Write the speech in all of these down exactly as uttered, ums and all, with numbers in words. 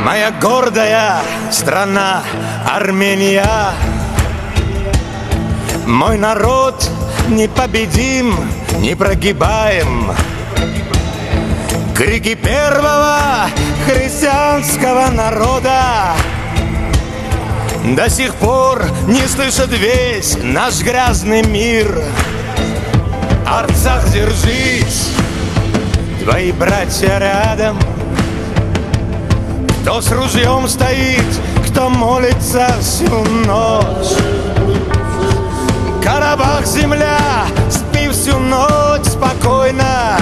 Моя гордая страна Армения, мой народ непобедим, не прогибаем. Крики первого христианского народа до сих пор не слышит весь наш грязный мир. Арцах, держись, твои братья рядом. Кто с ружьем стоит, кто молится всю ночь. Карабах, земля, спи всю ночь спокойно.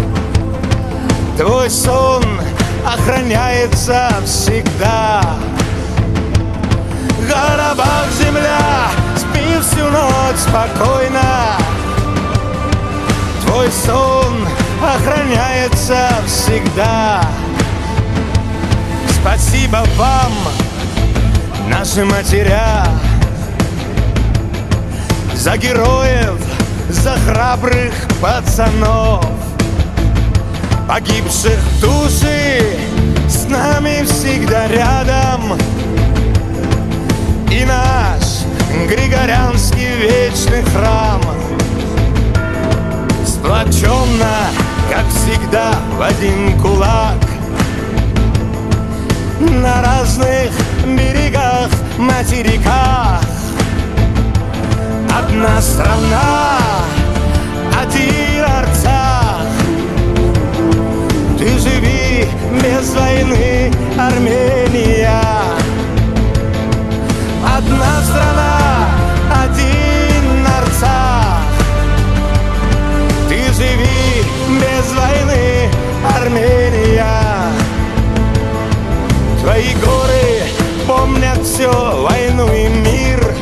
Твой сон охраняется всегда. Карабах, земля, спи всю ночь спокойно. Твой сон охраняется всегда. Спасибо вам, наши матеря, за героев, за храбрых пацанов, погибших души с нами всегда рядом. И наш Григорянский вечный храм сплоченно, как всегда, в один кулак. На разных берегах, материках одна страна, один Арцах. Ты живи без войны, Армения. Одна страна, один Арцах. Ты живи без войны, Армения. Твои горы помнят все, войну и мир.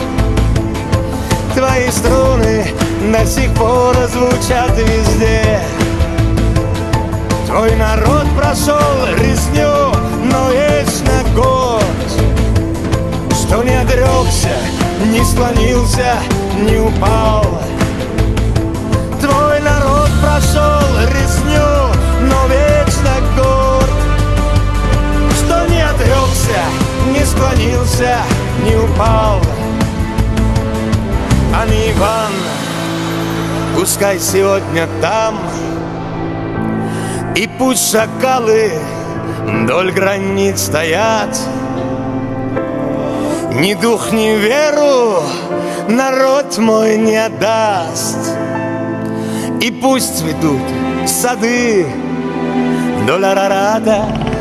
Твои струны до сих пор звучат везде. Твой народ прошел резню, но вечно горд, что не отрекся, не склонился, не упал. Твой народ прошел резню, но вечно горд, что не отрекся, не склонился, не упал. А не Иван, пускай сегодня там, и пусть шакалы вдоль границ стоят. Ни дух, ни веру народ мой не отдаст. И пусть цветут сады вдоль Арарата.